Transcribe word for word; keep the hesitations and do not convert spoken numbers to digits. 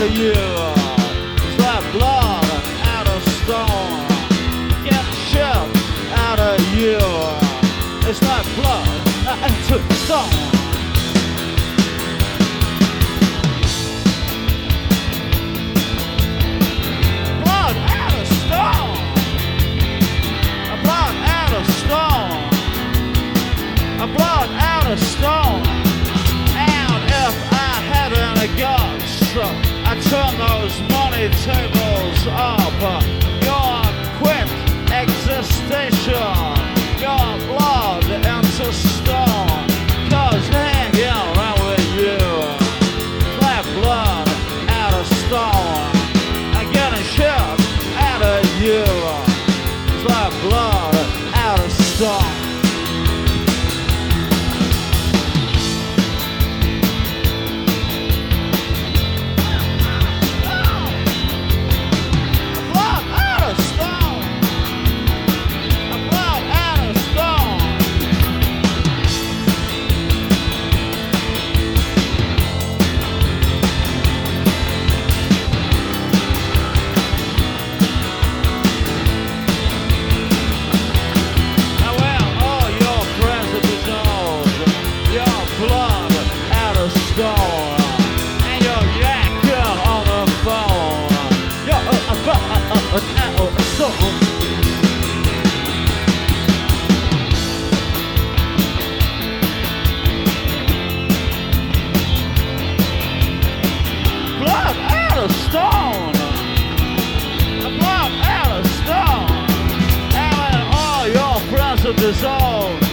with you. It's like blood out of stone. Get shit out of you. It's like blood out of stone. Blood out of stone. Blood out of stone. Blood out of stone. And if I had any guts, I'd turn those money tables up. Your quick existential, your blood into stone. Cause hanging around with you, like blood out of stone. I'm getting shit out of you. It's like blood out of stone. And you're yakking on the phone. You're about out of stone. Blood out of stone. Blood out of stone. And when all your friends are dissolved,